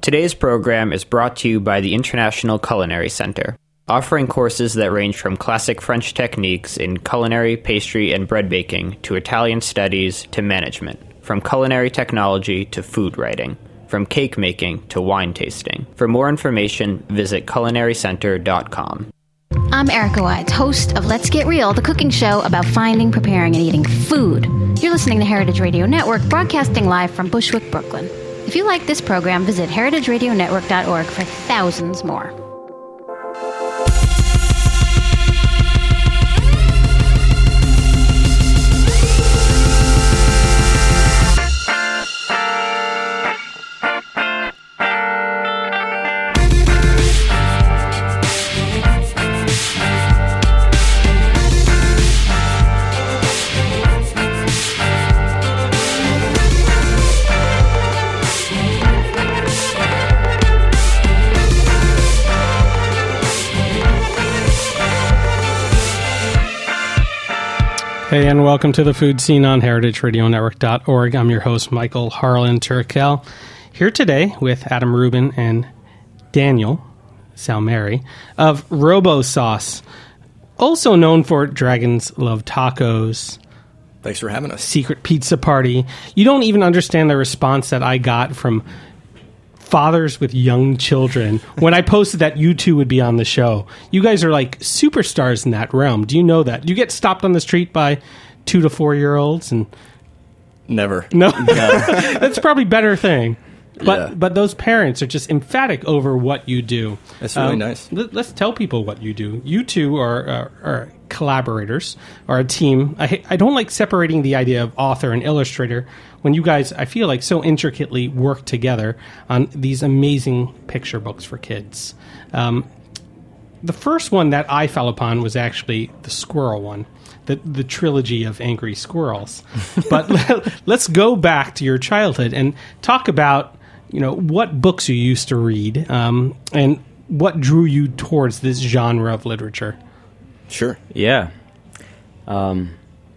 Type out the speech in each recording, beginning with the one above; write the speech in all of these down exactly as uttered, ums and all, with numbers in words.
Today's program is brought to you by the International Culinary Center, offering courses that range from classic French techniques in culinary, pastry, and bread baking to Italian studies to management, from culinary technology to food writing, from cake making to wine tasting. For more information, visit culinary center dot com. I'm Erica Wides, host of Let's Get Real, the cooking show about finding, preparing, and eating food. You're listening to Heritage Radio Network, broadcasting live from Bushwick, Brooklyn. If you like this program, visit heritage radio network dot org for thousands more. Hey, and welcome to the Food Scene on heritage radio network dot org. I'm your host, Michael Harlan Turkel, here today with Adam Rubin and Daniel Salmeri of Robo Sauce, also known for Dragons Love Tacos. Thanks for having us. Secret Pizza Party. You don't even understand the response that I got from fathers with young children when I posted that you two would be on the show. You guys are like superstars in that realm. Do you know that? Do you get stopped on the street by two to four year olds? And never. No, that's probably a better thing. But yeah. but those parents are just emphatic over what you do. That's really um, nice. Let, let's tell people what you do. You two are, are, are collaborators, are a team. I I don't like separating the idea of author and illustrator when you guys, I feel like, so intricately work together on these amazing picture books for kids. Um, the first one that I fell upon was actually the squirrel one, the the trilogy of Angry Squirrels. But let, let's go back to your childhood and talk about, you know, what books you used to read, um, and what drew you towards this genre of literature. Sure. Yeah. Um,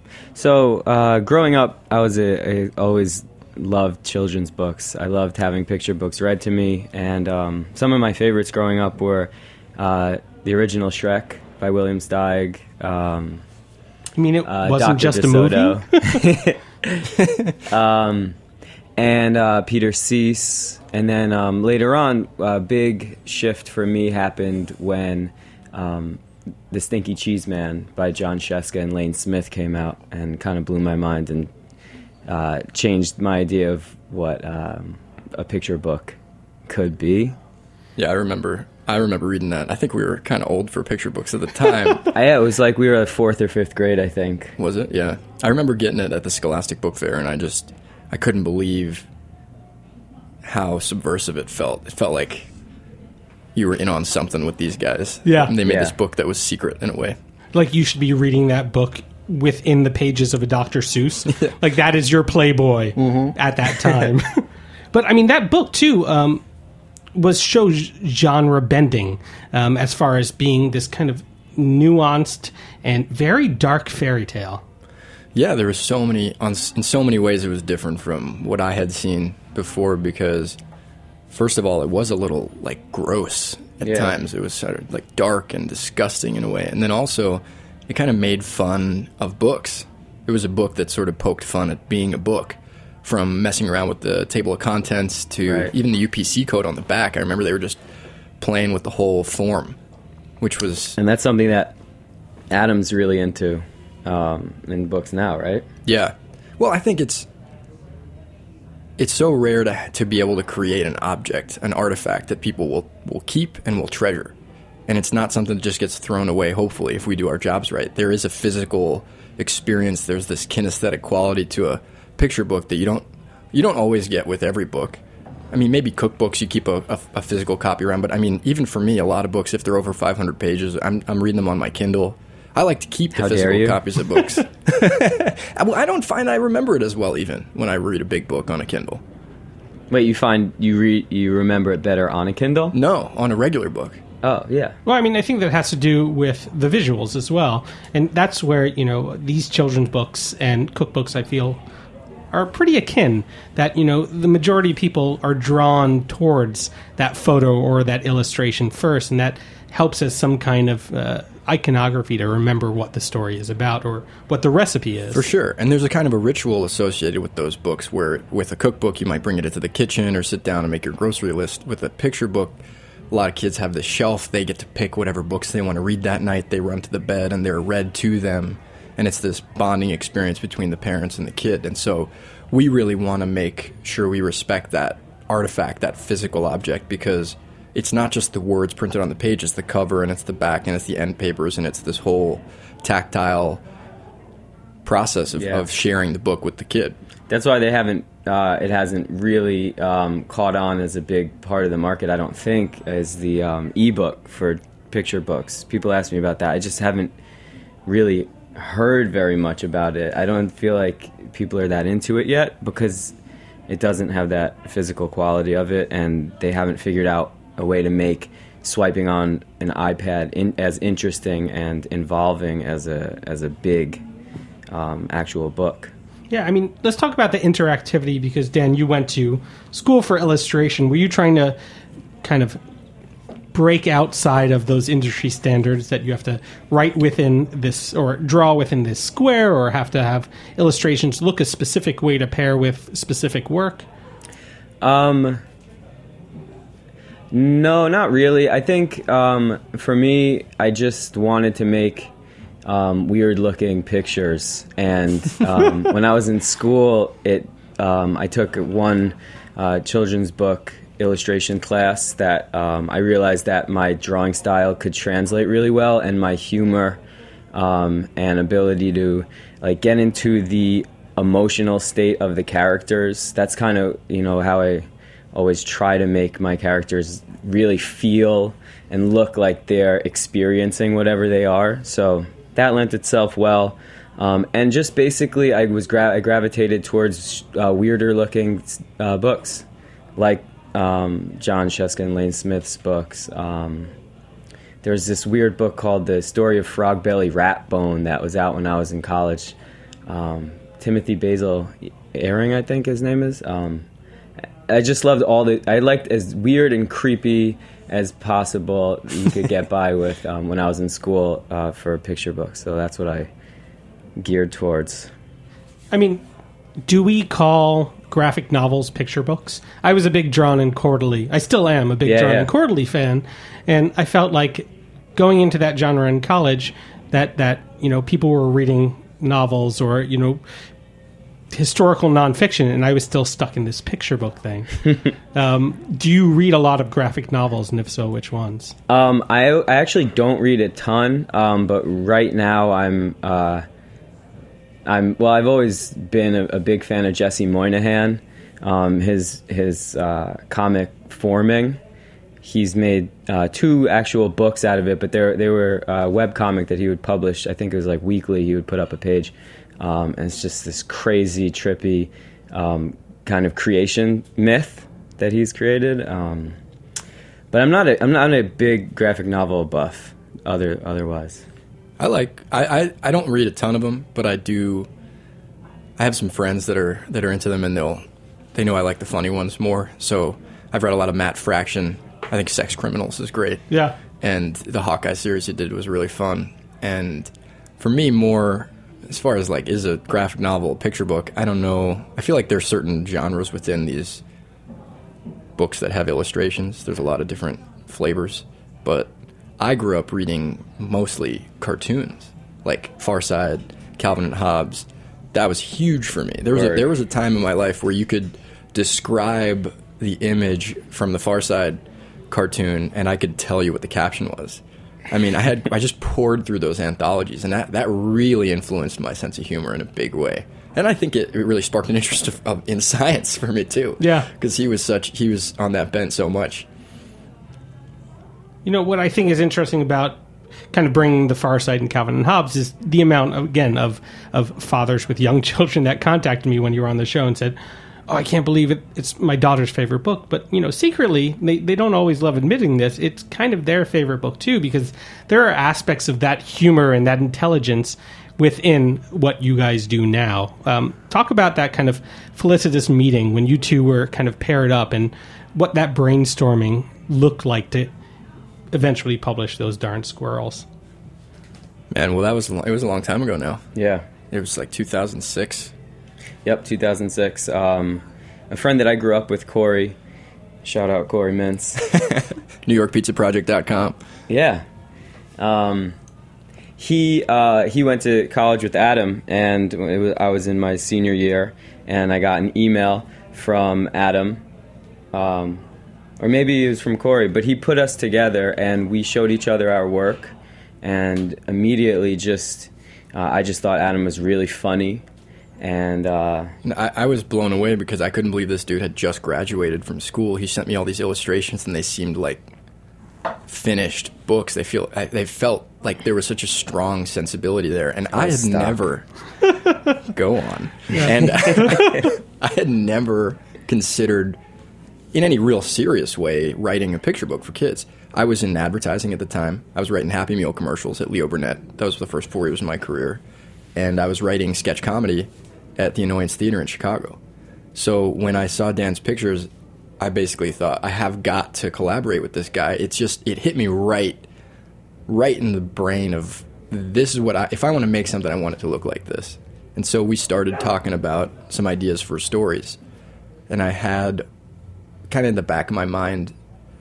so uh, growing up, I was a, a always loved children's books. I loved having picture books read to me, and um, some of my favorites growing up were uh, the original Shrek by William Steig. Um, I mean, it uh, wasn't Doctor just DeSoto. a movie. um, and uh, Peter Cease. And then um, later on, a big shift for me happened when um, The Stinky Cheese Man by John Sheska and Lane Smith came out, and kind of blew my mind and uh, changed my idea of what um, a picture book could be. Yeah, I remember. I remember reading that. I think we were kind of old for picture books at the time. Yeah, it was like we were at fourth or fifth grade, I think. Was it? Yeah. I remember getting it at the Scholastic Book Fair, and I just, I couldn't believe how subversive it felt. It felt like you were in on something with these guys. Yeah. And they made Yeah. this book that was secret in a way. Like, you should be reading that book within the pages of a Doctor Seuss. Like, that is your Playboy Mm-hmm. at that time. But, I mean, that book, too, um, was so genre bending, um, as far as being this kind of nuanced and very dark fairy tale. Yeah, there was so many, on, in so many ways it was different from what I had seen before, because first of all, it was a little, like, gross at Yeah. times. It was sort of, like, dark and disgusting in a way. And then also, it kind of made fun of books. It was a book that sort of poked fun at being a book, from messing around with the table of contents to Right. even the U P C code on the back. I remember they were just playing with the whole form, which was... And that's something that Adam's really into um, in books now, right? Yeah. Well, I think it's it's so rare to to be able to create an object, an artifact that people will, will keep and will treasure. And it's not something that just gets thrown away, hopefully, if we do our jobs right. There is a physical experience. There's this kinesthetic quality to a picture book that you don't you don't always get with every book. I mean, maybe cookbooks you keep a, a, a physical copy around, but I mean, even for me, a lot of books, if they're over five hundred pages, I'm I'm reading them on my Kindle. I like to keep the How dare physical you? copies of books. I don't find I remember it as well, even when I read a big book on a Kindle. Wait, you find you re- you remember it better on a Kindle? No, on a regular book. Oh, yeah. Well, I mean, I think that has to do with the visuals as well. And that's where, you know, these children's books and cookbooks, I feel, are pretty akin. That, you know, the majority of people are drawn towards that photo or that illustration first, and that helps as some kind of uh, iconography to remember what the story is about or what the recipe is. For sure. And there's a kind of a ritual associated with those books where with a cookbook you might bring it into the kitchen or sit down and make your grocery list. With a picture book, a lot of kids have this shelf. They get to pick whatever books they want to read that night. They run to the bed and they're read to them. And it's this bonding experience between the parents and the kid. And so we really want to make sure we respect that artifact, that physical object, because it's not just the words printed on the page. It's the cover and it's the back and it's the end papers and it's this whole tactile process of, yeah. of sharing the book with the kid. That's why they haven't, uh, it hasn't really um, caught on as a big part of the market, I don't think, as the um, ebook for picture books. People ask me about that. I just haven't really heard very much about it. I don't feel like people are that into it yet because it doesn't have that physical quality of it, and they haven't figured out a way to make swiping on an iPad in, as interesting and involving as a as a big um, actual book. Yeah, I mean, let's talk about the interactivity because, Dan, you went to school for illustration. Were you trying to kind of break outside of those industry standards that you have to write within this or draw within this square or have to have illustrations look a specific way to pair with specific work? Um, no, not really. I think um, for me, I just wanted to make um, weird-looking pictures. And um, when I was in school, it um, I took one uh, children's book illustration class that um, I realized that my drawing style could translate really well, and my humor um, and ability to like get into the emotional state of the characters. That's kind of, you know, how I always try to make my characters really feel and look like they're experiencing whatever they are. So that lent itself well. Um, and just basically I was gra- I gravitated towards uh, weirder looking uh, books like Um, John Sheska and Lane Smith's books. Um, there's this weird book called The Story of Frog Belly Rat Bone that was out when I was in college. Um, Timothy Basil Eyring, I think his name is. Um, I just loved all the... I liked as weird and creepy as possible you could get by with um, when I was in school uh, for a picture book. So that's what I geared towards. I mean, do we call graphic novels picture books? I was a big Drawn and Quarterly. I still am a big yeah, Drawn yeah. and Quarterly fan, and I felt like going into that genre in college that that you know people were reading novels or you know historical nonfiction, and I was still stuck in this picture book thing. um, do you read a lot of graphic novels, and if so, which ones? Um, I I actually don't read a ton, um, but right now I'm. Uh, I'm well. I've always been a, a big fan of Jesse Moynihan. Um, his his uh, comic Forming. He's made uh, two actual books out of it, but they they were a web comic that he would publish. I think it was like weekly. He would put up a page, um, and it's just this crazy, trippy um, kind of creation myth that he's created. Um, but I'm not a I'm not a big graphic novel buff. Other otherwise. I like I, I, I don't read a ton of them, but I do. I have some friends that are that are into them, and they'll they know I like the funny ones more. So I've read a lot of Matt Fraction. I think Sex Criminals is great. Yeah, and the Hawkeye series he did was really fun. And for me, more as far as like is a graphic novel, a picture book. I don't know. I feel like there's certain genres within these books that have illustrations. There's a lot of different flavors, but I grew up reading mostly cartoons, like Far Side, Calvin and Hobbes. That was huge for me. There was a, there was a time in my life where you could describe the image from the Far Side cartoon, and I could tell you what the caption was. I mean, I had I just poured through those anthologies, and that, that really influenced my sense of humor in a big way. And I think it, it really sparked an interest of, of, in science for me too. Yeah, because he was such he was on that bent so much. You know, what I think is interesting about kind of bringing the Far Side and Calvin and Hobbes is the amount, of, again, of, of fathers with young children that contacted me when you were on the show and said, oh, I can't believe it. It's my daughter's favorite book. But, you know, secretly, they, they don't always love admitting this. It's kind of their favorite book, too, because there are aspects of that humor and that intelligence within what you guys do now. Um, talk about that kind of felicitous meeting when you two were kind of paired up and what that brainstorming looked like to eventually publish those darn squirrels. Man, well, that was it was a long time ago now. Yeah. It was like two thousand six. Yep, two thousand six. Um, a friend that I grew up with, Corey, shout out Corey Mintz. New York Pizza Project dot com. Yeah. Um, he uh, he went to college with Adam, and it was, I was in my senior year, and I got an email from Adam, um, or maybe it was from Corey, but he put us together, and we showed each other our work, and immediately just, uh, I just thought Adam was really funny. And uh, I, I was blown away because I couldn't believe this dude had just graduated from school. He sent me all these illustrations, and they seemed like finished books. They feel I, they felt like there was such a strong sensibility there, and I had stop. never go on, yeah. and I, I had never considered, in any real serious way, writing a picture book for kids. I was in advertising at the time. I was writing Happy Meal commercials at Leo Burnett. That was the first four years of my career, and I was writing sketch comedy at the Annoyance Theater in Chicago. So when I saw Dan's pictures, I basically thought, I have got to collaborate with this guy. It's just, it hit me right, right in the brain of, this is what I, if I want to make something, I want it to look like this. And so we started talking about some ideas for stories. And I had, kind of in the back of my mind,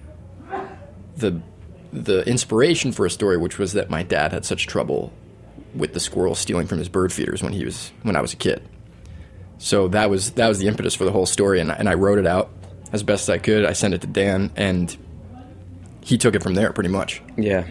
the the inspiration for a story, which was that my dad had such trouble with the squirrel stealing from his bird feeders when he was, when I was a kid. So that was that was the impetus for the whole story, and, and I wrote it out as best as I could. I sent it to Dan, and he took it from there, pretty much. Yeah.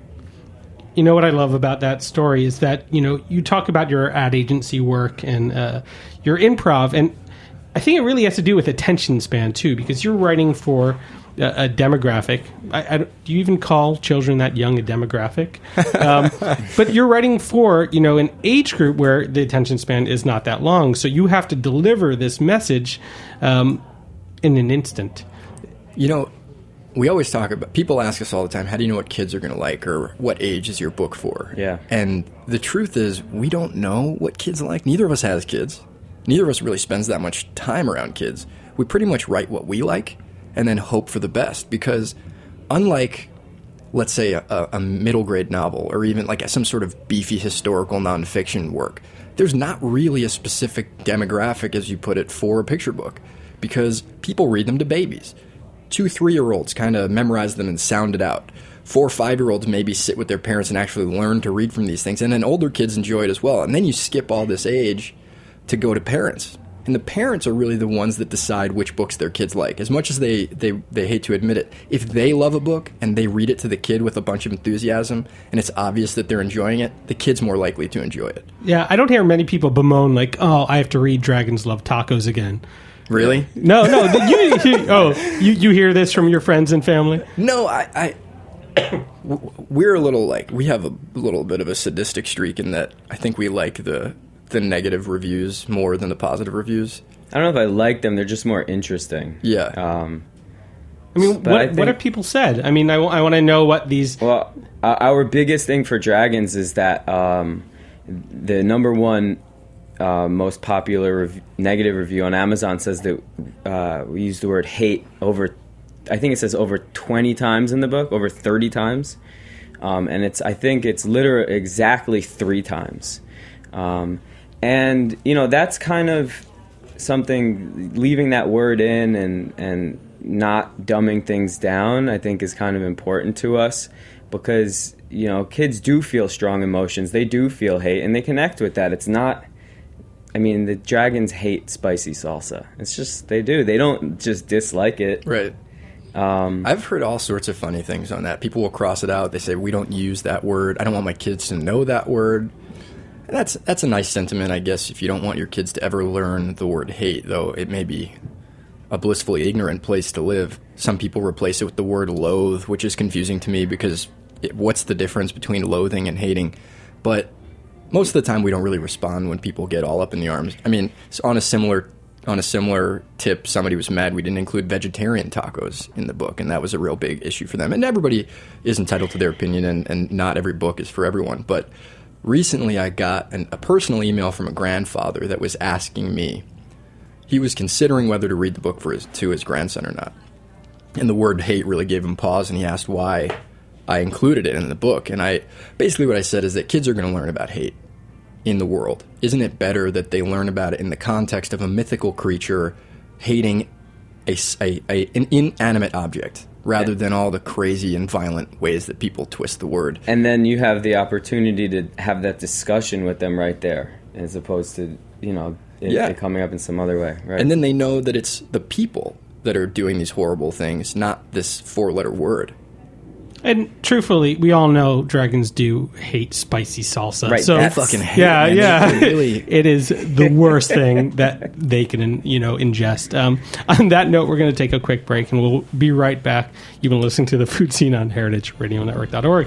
You know what I love about that story is that, you know, you talk about your ad agency work and uh, your improv, and I think it really has to do with attention span, too, because you're writing for a, a demographic. I, I, do you even call children that young a demographic? Um, but you're writing for, you know, an age group where the attention span is not that long. So you have to deliver this message um, in an instant. You know, we always talk about, people ask us all the time, how do you know what kids are going to like, or what age is your book for? Yeah. And the truth is, we don't know what kids like. Neither of us has kids. Neither of us really spends that much time around kids. We pretty much write what we like and then hope for the best, because unlike, let's say, a, a middle grade novel or even like some sort of beefy historical nonfiction work, there's not really a specific demographic, as you put it, for a picture book, because people read them to babies. Two, three-year-olds kind of memorize them and sound it out. Four or five-year-olds maybe sit with their parents and actually learn to read from these things, and then older kids enjoy it as well. And then you skip all this age to go to parents. And the parents are really the ones that decide which books their kids like. As much as they, they, they hate to admit it, if they love a book and they read it to the kid with a bunch of enthusiasm and it's obvious that they're enjoying it, the kid's more likely to enjoy it. Yeah, I don't hear many people bemoan like, oh, I have to read Dragons Love Tacos again. Really? No, no. You, you, oh, you, you hear this from your friends and family? No, I... I we're a little like... We have a little bit of a sadistic streak in that I think we like the... the negative reviews more than the positive reviews. I don't know if I like them. They're just more interesting. Yeah. Um, I mean, what, I think, what have people said? I mean, I, w- I want to know what these... Well, uh, our biggest thing for Dragons is that um, the number one uh, most popular rev- negative review on Amazon says that uh, we use the word hate over... I think it says over twenty times in the book, over thirty times. Um, and it's I think it's literally exactly three times. Um And, you know, that's kind of something, leaving that word in and, and not dumbing things down, I think is kind of important to us because, you know, kids do feel strong emotions. They do feel hate, and they connect with that. It's not, I mean, the Dragons hate spicy salsa. It's just, they do. They don't just dislike it. Right. Um, I've heard all sorts of funny things on that. People will cross it out. They say, we don't use that word. I don't want my kids to know that word. And that's that's a nice sentiment, I guess, if you don't want your kids to ever learn the word hate, though it may be a blissfully ignorant place to live. Some people replace it with the word loathe, which is confusing to me because it, what's the difference between loathing and hating? But most of the time we don't really respond when people get all up in the arms. I mean, it's on a similar on a similar tip, somebody was mad we didn't include vegetarian tacos in the book, and that was a real big issue for them. And everybody is entitled to their opinion, and, and not every book is for everyone. But recently I got an, a personal email from a grandfather that was asking me, he was considering whether to read the book for his, to his grandson or not. And the word hate really gave him pause, and he asked why I included it in the book. And I basically what I said is that kids are going to learn about hate in the world. Isn't it better that they learn about it in the context of a mythical creature hating a, a, a an inanimate object rather yeah. than all the crazy and violent ways that people twist the word? And then you have the opportunity to have that discussion with them right there, as opposed to, you know, it, yeah. it coming up in some other way. Right? And then they know that it's the people that are doing these horrible things, not this four-letter word. And truthfully, we all know dragons do hate spicy salsa. Right, so I fucking hate yeah, it. Yeah, It, really... it is the worst thing that they can, you know, ingest. Um, on that note, we're going to take a quick break, and we'll be right back. You've been listening to The Food Scene on heritage radio network dot org.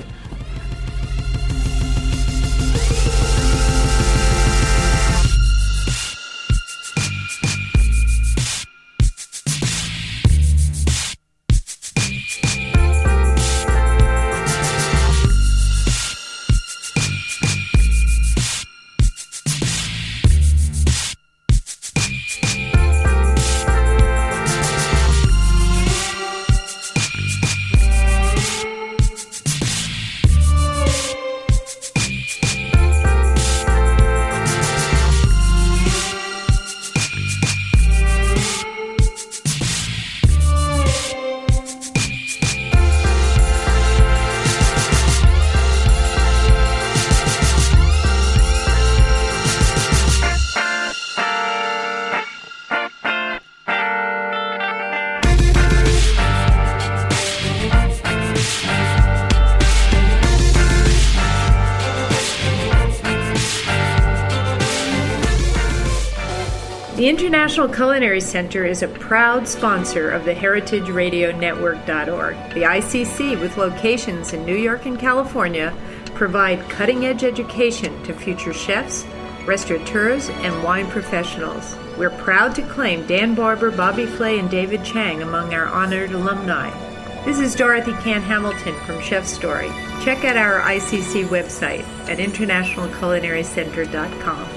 The International Culinary Center is a proud sponsor of the heritage radio network dot org. The I C C, with locations in New York and California, provide cutting-edge education to future chefs, restaurateurs, and wine professionals. We're proud to claim Dan Barber, Bobby Flay, and David Chang among our honored alumni. This is Dorothy Can Hamilton from Chef Story. Check out our I C C website at international culinary center dot com.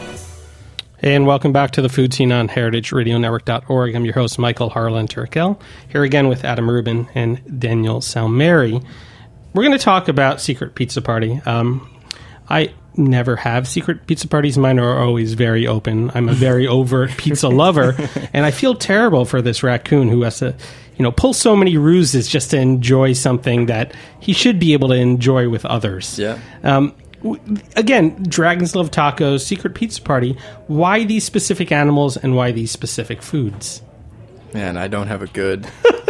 And welcome back to The Food Scene on heritage radio network dot org. I'm your host, Michael Harlan Turkel, here again with Adam Rubin and Daniel Salmeri. We're going to talk about Secret Pizza Party. Um, I never have secret pizza parties. Mine are always very open. I'm a very overt pizza lover, and I feel terrible for this raccoon who has to, you know, pull so many ruses just to enjoy something that he should be able to enjoy with others. Yeah. Um, Again, Dragons Love Tacos, Secret Pizza Party. Why these specific animals and why these specific foods? Man, I don't have a good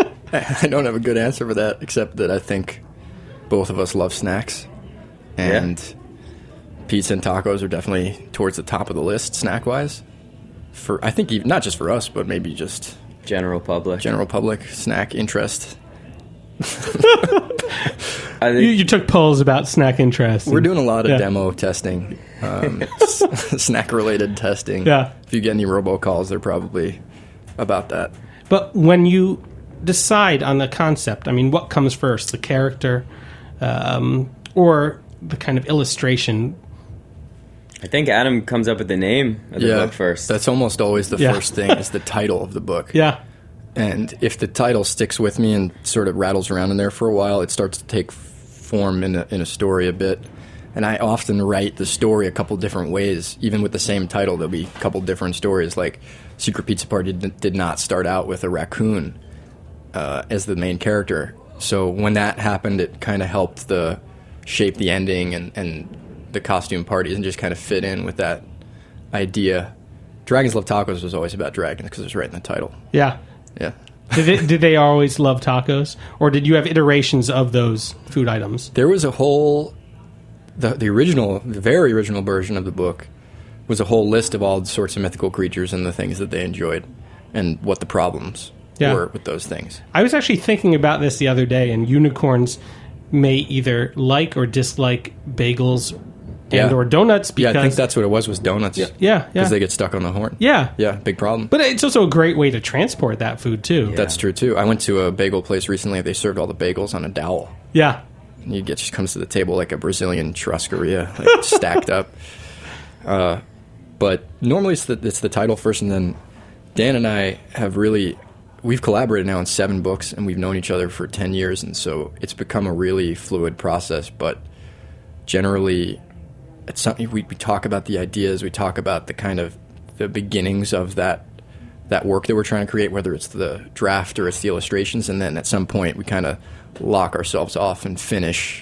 I don't have a good answer for that, except that I think both of us love snacks. And yeah. pizza and tacos are definitely towards the top of the list snack-wise. For I think even, not just for us, but maybe just general public. General public snack interest. I think you, you took polls about snack interest. We're doing a lot of yeah. demo testing, um, s- snack-related testing. Yeah. If you get any robocalls, they're probably about that. But when you decide on the concept, I mean, what comes first, the character um, or the kind of illustration? I think Adam comes up with the name of the yeah, book first. That's almost always the yeah. first thing, is the title of the book. Yeah. And if the title sticks with me and sort of rattles around in there for a while, it starts to take form in a, in a story a bit. And I often write the story a couple different ways. Even with the same title, there'll be a couple different stories. Like Secret Pizza Party did, did not start out with a raccoon uh, as the main character. So when that happened, it kind of helped the shape the ending and, and the costume parties and just kind of fit in with that idea. Dragons Love Tacos was always about dragons because it was right in the title. Yeah. Yeah. did, they, did they always love tacos? Or did you have iterations of those food items? There was a whole... The, the original, the very original version of the book was a whole list of all sorts of mythical creatures and the things that they enjoyed and what the problems yeah. were with those things. I was actually thinking about this the other day, and unicorns may either like or dislike bagels and Yeah. or donuts because Yeah, I think that's what it was, was donuts. yeah, yeah. Because they get stuck on the horn. yeah. Yeah, big problem. But it's also a great way to transport that food too. That's true, too. I went to a bagel place recently. They served all the bagels on a dowel. Yeah. And you get just comes to the table like a Brazilian churrascaria, like stacked up. Uh, but normally it's the, it's the title first, and then Dan and I have really... We've collaborated now on seven books, and we've known each other for ten years, and so it's become a really fluid process. But generally, it's something we, we talk about the ideas, we talk about the kind of the beginnings of that that work that we're trying to create, whether it's the draft or it's the illustrations, and then at some point we kind of lock ourselves off and finish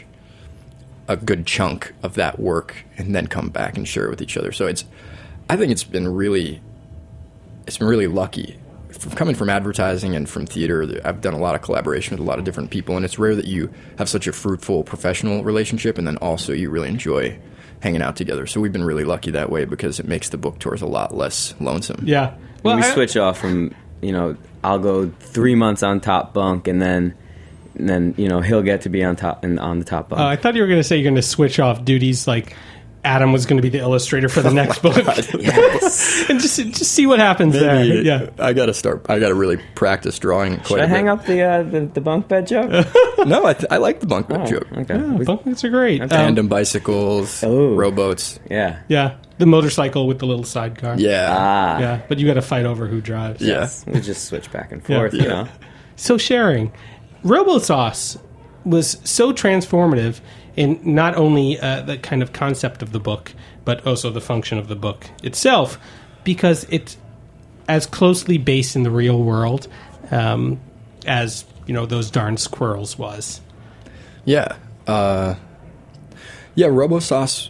a good chunk of that work, and then come back and share it with each other. So it's, I think it's been really, it's been really lucky. From coming from advertising and from theater, I've done a lot of collaboration with a lot of different people, and it's rare that you have such a fruitful professional relationship and then also you really enjoy hanging out together. So we've been really lucky that way because it makes the book tours a lot less lonesome. Yeah. Well, we I- switch off from, you know, I'll go three months on top bunk, and then, and then you know, he'll get to be on top and on the top bunk. Uh, I thought you were going to say you're going to switch off duties, like Adam was going to be the illustrator for the next book, Yes. and just just see what happens there. Yeah. I gotta start. I gotta really practice drawing. Quite Should a I hang bit. up the, uh, the the bunk bed joke? No, I, th- I like the bunk bed Oh, joke. okay. Yeah, We- bunk beds are great. Um, Tandem bicycles, Oh. rowboats. yeah. yeah, the motorcycle with the little sidecar. Yeah, Ah. Yeah, but you got to fight over who drives. yeah. Yes. We just switch back and Yeah. forth, you know. So sharing, RoboSauce was so transformative in not only uh, the kind of concept of the book, but also the function of the book itself, because it's as closely based in the real world um, as you know those darn squirrels was. Yeah. Uh, yeah, RoboSauce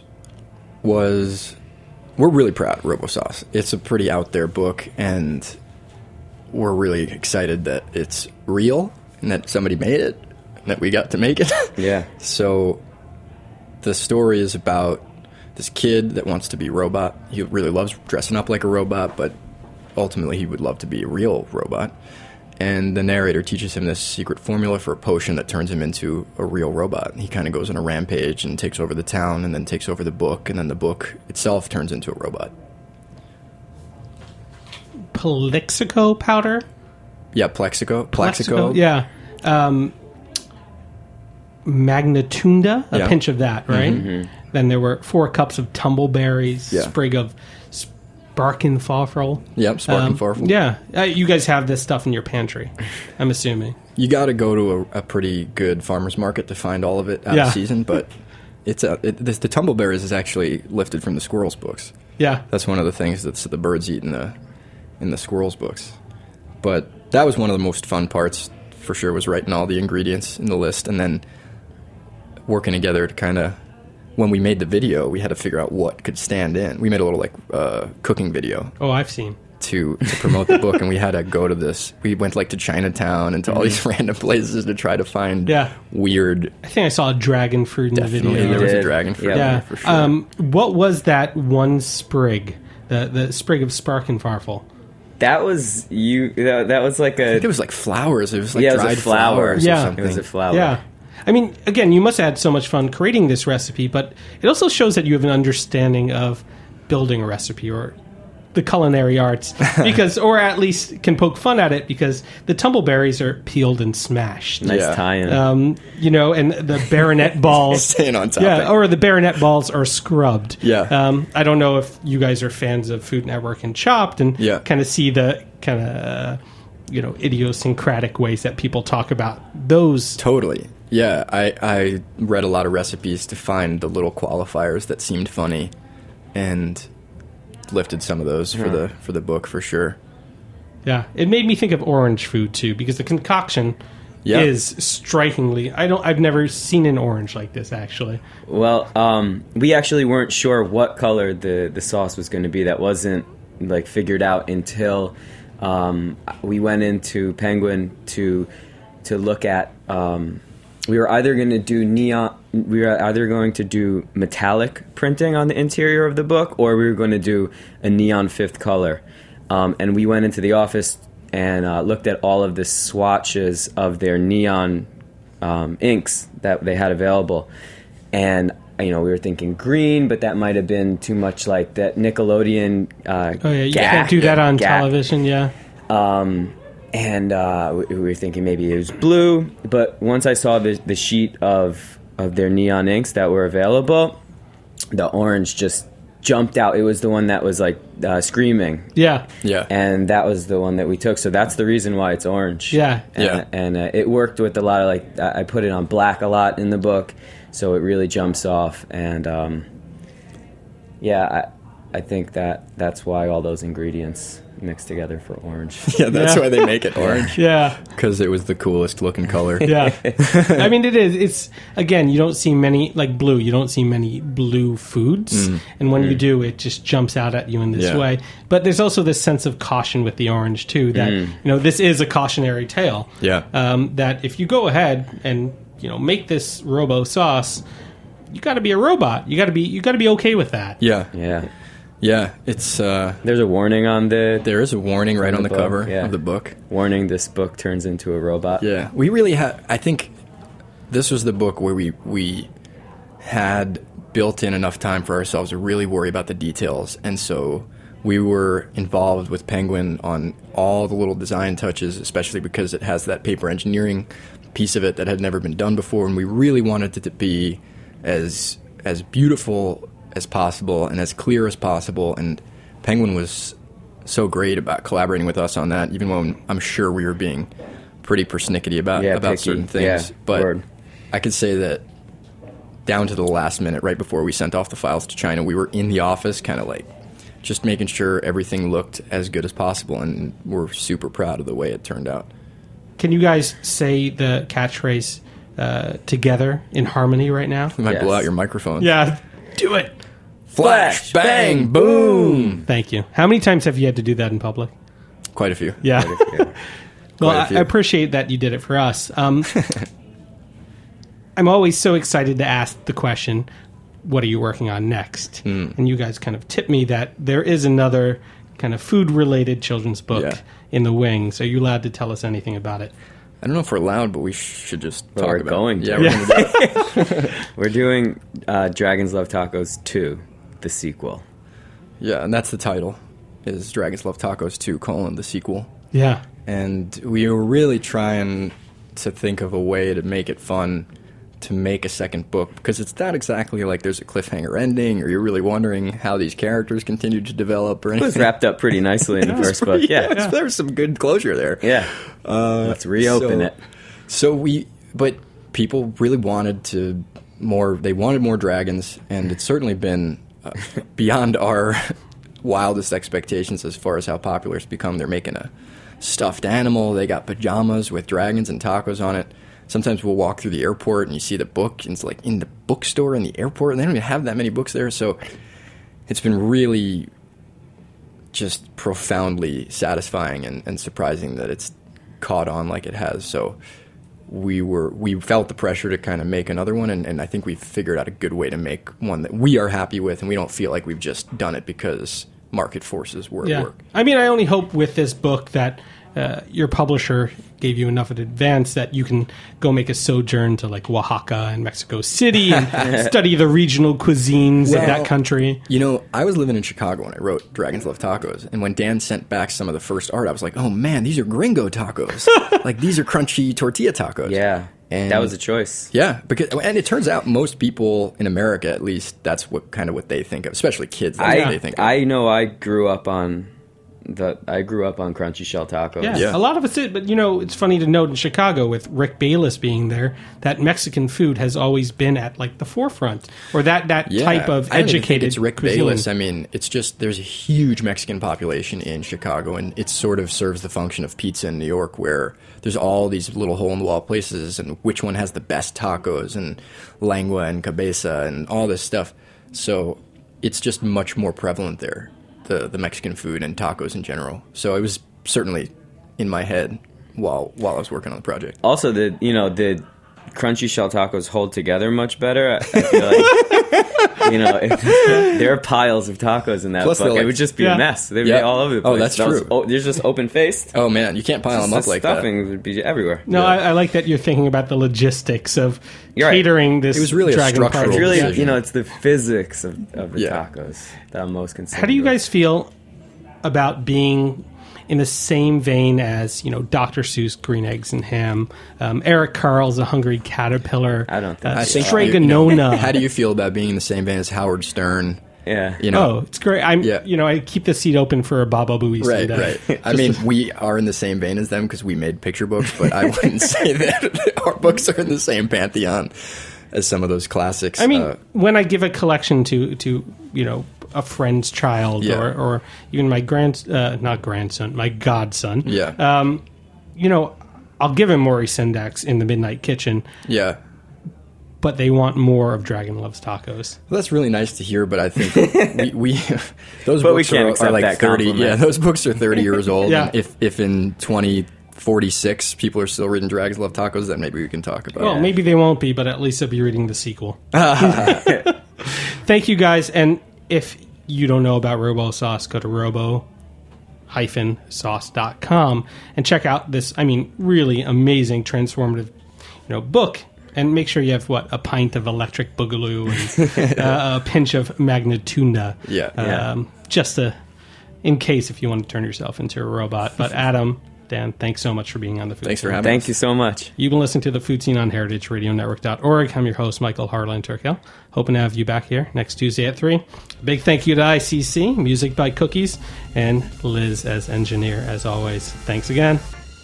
was... We're really proud of RoboSauce. It's a pretty out there book, and we're really excited that it's real and that somebody made it and that we got to make it. Yeah. So the story is about this kid that wants to be a robot. He really loves dressing up like a robot, but ultimately he would love to be a real robot. And the narrator teaches him this secret formula for a potion that turns him into a real robot. He kind of goes on a rampage and takes over the town and then takes over the book, and then the book itself turns into a robot. Plexico powder. Yeah, Plexico. Plexico. Yeah. Um, Magnatunda, a Yeah. pinch of that, right? Then there were four cups of tumbleberries, Yeah. sprig of Sparkenfarfel. Yep, Sparkenfarfel. Um, yeah. Uh, you guys have this stuff in your pantry, I'm assuming. You got to go to a, a pretty good farmer's market to find all of it out Yeah. of season, but it's a, it, this, the tumbleberries is actually lifted from the squirrels books. Yeah. That's one of the things that the birds eat in the in the squirrels books. But that was one of the most fun parts, for sure, was writing all the ingredients in the list and then working together to kind of, when we made the video, we had to figure out what could stand in. We made a little like uh, cooking video Oh, I've seen. to, to promote the book, and we had to go to this. We went like to Chinatown and to all these random places to try to find Yeah. weird. I think I saw a dragon fruit in Definitely, the video. there was a did. dragon fruit Yeah. in Yeah. there for sure. Um, what was that one sprig? The the sprig of Sparkenfarfel. That was you. That, that was like a. It was like flowers. It was like Yeah, it was a dried flower. flowers Yeah. or It something. It was a flower. Yeah. I mean, again, you must have had so much fun creating this recipe, but it also shows that you have an understanding of building a recipe or the culinary arts, because, or at least can poke fun at it, because the tumbleberries are peeled and smashed. Nice Yeah. tie-in. Um, you know, and the baronet balls. Staying on topic. Yeah, or the baronet balls are scrubbed. Yeah. Um, I don't know if you guys are fans of Food Network and Chopped, and Yeah. kind of see the kind of uh, you know idiosyncratic ways that people talk about those. Totally. Yeah, I, I read a lot of recipes to find the little qualifiers that seemed funny, and lifted some of those for the for the book for sure. Yeah, it made me think of orange food too, because the concoction Yeah. is strikingly. I don't. I've never seen an orange like this actually. Well, um, we actually weren't sure what color the, the sauce was going to be. That wasn't like figured out until um, we went into Penguin to to look at. Um, we were either going to do neon. We were either going to do metallic printing on the interior of the book, or we were going to do a neon fifth color. Um, and we went into the office and uh, looked at all of the swatches of their neon um, inks that they had available. And you know, we were thinking green, but that might have been too much like that Nickelodeon. Uh, Oh yeah, you gap. can't do that on Gap. television. Yeah. Um, and uh, we, we were thinking maybe it was blue, but once I saw the the sheet of of their neon inks that were available, the orange just jumped out. It was the one that was like uh, screaming. Yeah. Yeah. And that was the one that we took. So that's the reason why it's orange. Yeah. And, Yeah. and uh, it worked with a lot of like, I put it on black a lot in the book. So it really jumps off. And um, yeah, I, I think that that's why all those ingredients mix together for orange. Yeah, that's Yeah. why they make it orange. Yeah. Because it was the coolest looking color. Yeah. I mean, it is. It's, again, you don't see many, like blue, you don't see many blue foods. And when you do, it just jumps out at you in this Yeah. way. But there's also this sense of caution with the orange, too, that, you know, this is a cautionary tale. Yeah. Um, that if you go ahead and, you know, make this robo sauce, you got to be a robot. You got to be, you got to be okay with that. Yeah. Yeah. Yeah. It's, uh, There's a warning on the, there is a warning right On on the the book, cover yeah. of the book. warning this book turns into a robot. Yeah, we really had. I think this was the book where we we had built in enough time for ourselves to really worry about the details, and so we were involved with Penguin on all the little design touches, especially because it has that paper engineering piece of it that had never been done before, and we really wanted it to be as as beautiful as possible and as clear as possible. And Penguin was so great about collaborating with us on that, even when I'm sure we were being pretty persnickety about Yeah, about picky. certain things. Yeah, but word. I could say that down to the last minute, right before we sent off the files to China, we were in the office kind of like just making sure everything looked as good as possible, and we're super proud of the way it turned out. Can you guys say the catchphrase uh, together in harmony right now? You might Yes. blow out your microphone. Yeah. Do it. Flash, bang, boom. Thank you. How many times have you had to do that in public? Quite a few. Yeah. Yeah. Well, Quite a I, few. I appreciate that you did it for us. Um, I'm always so excited to ask the question, what are you working on next? Hmm. And you guys kind of tip me that there is another kind of food-related children's book Yeah. in the wings. Are you allowed to tell us anything about it? I don't know if we're loud, but we should just Well, talk we're about going it. to. Yeah, we're going to do it. We're doing uh, Dragons Love Tacos two, the sequel. Yeah, and that's the title, is Dragons Love Tacos two, colon, the sequel. Yeah. And we were really trying to think of a way to make it fun to make a second book, because it's not exactly like there's a cliffhanger ending or you're really wondering how these characters continue to develop or It was anything. wrapped up pretty nicely in the first book. Yeah. Yeah, there was some good closure there. Yeah. Let's reopen so, it. So we, but people really wanted to more, they wanted more dragons, and it's certainly been uh, beyond our wildest expectations as far as how popular it's become. They're making a stuffed animal, they got pajamas with dragons and tacos on it. Sometimes we'll walk through the airport and you see the book, and it's like in the bookstore in the airport, and they don't even have that many books there. So it's been really just profoundly satisfying and, and surprising that it's caught on like it has. So we were we felt the pressure to kind of make another one, and, and I think we've figured out a good way to make one that we are happy with, and we don't feel like we've just done it because market forces were Yeah. at work. I mean, I only hope with this book that uh, your publisher gave you enough in advance that you can go make a sojourn to like Oaxaca and Mexico City and study the regional cuisines of Well, that country. You know, I was living in Chicago when I wrote Dragons Love Tacos, and when Dan sent back some of the first art, I was like, oh man, these are gringo tacos. Like, these are crunchy tortilla tacos. Yeah. And that was a choice. Yeah, because and it turns out most people in America, at least, that's what kind of what they think of, especially kids. That's I what they think of. I know I grew up on the I grew up on crunchy shell tacos. Yeah, Yeah. a lot of us did, but you know, it's funny to note in Chicago with Rick Bayless being there that Mexican food has always been at like the forefront, or that that Yeah, type of I don't even think educated. it's Rick cuisine. Bayless. I mean, it's just there's a huge Mexican population in Chicago, and it sort of serves the function of pizza in New York, where there's all these little hole-in-the-wall places, and which one has the best tacos, and lengua and cabeza, and all this stuff. So it's just much more prevalent there, the the Mexican food and tacos in general. So it was certainly in my head while while I was working on the project. Also, the you know the crunchy shell tacos hold together much better. I, I feel like you know, if, there are piles of tacos in that Plus they're bucket. like- It would just be Yeah. a mess. They'd Yeah. be all over the place. Oh, that's Those- true. Oh, they're just open faced. Oh man, you can't pile them up the like that. stuffing would be everywhere. No, I, I like that you're thinking about the logistics of You're right. catering this. It was really a dragon structural party. It's really, decision. you know, it's the physics of, of the Yeah. tacos that I'm most concerned How do you with. guys feel about being in the same vein as, you know, Doctor Seuss, Green Eggs and Ham, um, Eric Carle's A Hungry Caterpillar, I don't think uh, I think Strega you know, Nona. How do you feel about being in the same vein as Howard Stern? Yeah. You know, Oh, it's great. I'm, Yeah. you know, I keep the seat open for a Baba Booey right, someday. right. I mean, we are in the same vein as them because we made picture books, but I wouldn't say that our books are in the same pantheon as some of those classics. I mean, uh, when I give a collection to, to you know, a friend's child Yeah. or, or even my grand, uh, not grandson, my godson, yeah, um, you know, I'll give him Maurice Sendak in the Midnight Kitchen, yeah. but they want more of Dragon Loves Tacos. Well, that's really nice to hear, but I think we, we those But we books can't are, are accept like that thirty. compliment. Yeah, those books are thirty years old. Yeah. And if if in twenty forty-six people are still reading Dragons Love Tacos, then maybe we can talk about Well, it. maybe they won't be, but at least they'll be reading the sequel. Thank you, guys. And if you don't know about Robo Sauce, go to robo dash sauce dot com and check out this, I mean, really amazing, transformative, you know, book. And make sure you have, what, a pint of Electric Boogaloo and uh, a pinch of Magnatunda. Yeah. Yeah. Um, just to, in case if you want to turn yourself into a robot. But Adam, Dan, thanks so much for being on the Food Thanks for Scene. having Thank us. you so much. You've been listening to the Food Scene on heritage radio network dot org. I'm your host, Michael Harlan Turkel. Hoping to have you back here next Tuesday at three. A big thank you to I C C, music by Cookies, and Liz as engineer, as always. Thanks again.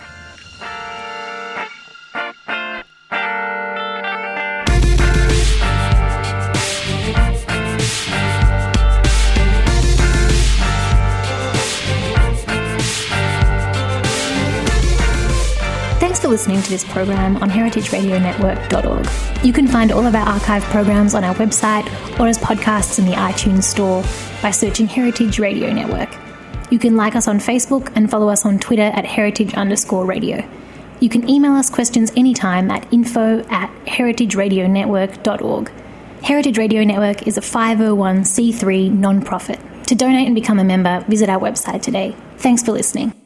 Thanks for listening to this program on heritage radio network dot org. You can find all of our archive programs on our website or as podcasts in the iTunes Store by searching Heritage Radio Network. You can like us on Facebook and follow us on Twitter at heritage underscore radio. You can email us questions anytime at info at heritage radio network dot org. Heritage Radio Network is a five oh one c three non-profit. To donate and become a member, visit our website today. Thanks for listening.